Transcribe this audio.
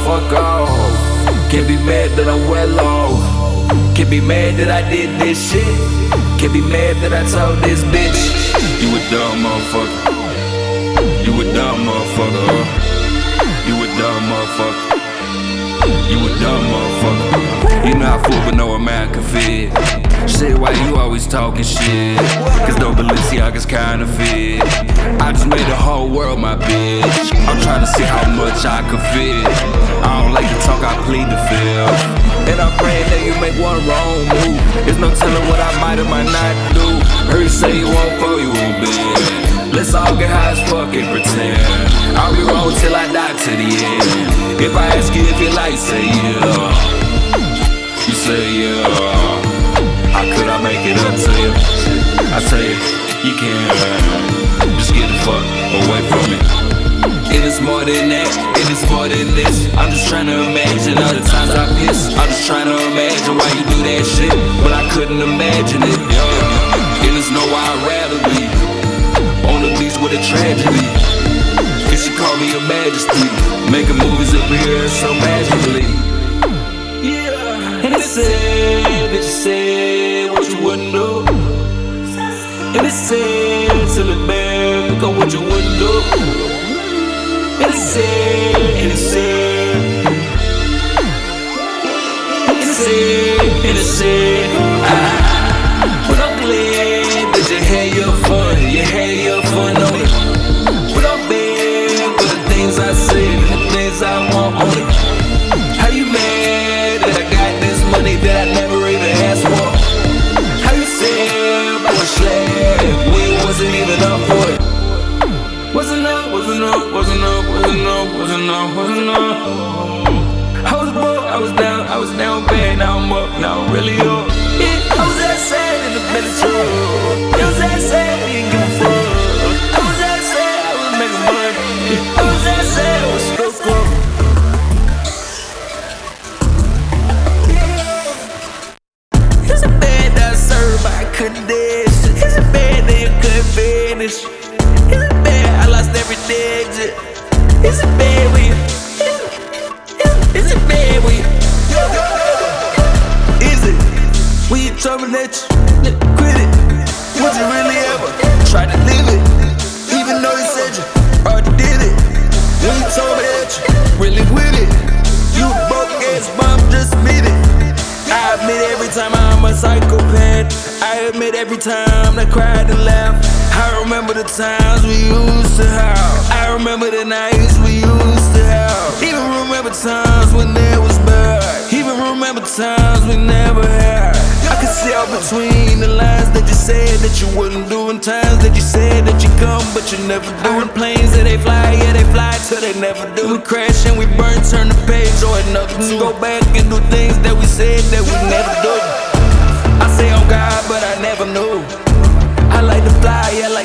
fuck off. Can't be mad that I'm well off. Can't be mad that I did this shit. Can't be mad that I told this bitch. You a dumb motherfucker. You a dumb motherfucker. You a dumb motherfucker. You a dumb motherfucker. You know I fool but no American fit. Shit, why you always talking shit? Cause no Balenciaga's counterfeit. I just made the whole world my bitch. I'm trying to see how much I can fit. I don't like to talk, I plead the fifth. And I'm praying that you make one wrong move. There's no telling what I might or might not do. Heard you say you won't fall, you won't bend. Let's all get high as fuck and pretend I'll be wrong till I die to the end. If I ask you if you like, say yeah. You say yeah. How could I make it up to you? I tell you, you can't. Just get the fuck away from me. It is more than that, it is more than this. I'm just trying to imagine all the times I piss. I'm just trying to imagine why you do that shit, but I couldn't imagine it. It is nowhere I'd rather be. On the beach with a tragedy. Cause she called me your majesty. Making movies appear so magically. Yeah. And it said that you said what you wouldn't do. And it said till it back on what you wouldn't do. And it said, and it said, and it said, and it said, but I'm glad that you had your fun, you had your fun on it. But I'm bad for the things I said and the things I want on it. How you mad that I got this money that I never even asked for? How you said I was slack when it wasn't even up for it? Wasn't up, wasn't up, wasn't up, wasn't up, wasn't up, wasn't up. I was broke, I was down bad, now I'm up, now I'm really up. Yeah, I was that sad in the belly truck. I was that sad, didn't give a fuck. I was that sad, I was making money. I was that sad, I was stuck up. Is it bad that I served, but I couldn't dance? Is it bad that you couldn't finish? Is it bad I lost every digit? Is it bad when you? Is it bad when you? Is it when you told me that you quit it? Would you really ever try to live it? Even though you said you already did it. When you told me that you really with it. You a broke ass bum, just admit it. I admit every time I'm a psychopath. I admit every time I cried and laughed. I remember the times we used to have. I remember the nights we used to have. Even remember times when there was bad. Even remember times we never had. I could see out between the lines that you said that you wouldn't do, and times that you said that you come but you never do. And planes that they fly, yeah they fly till they never do. We crash and we burn, turn the page or another to go back and do things that we said that we never do. I say oh God, but I never knew. I like to fly, yeah.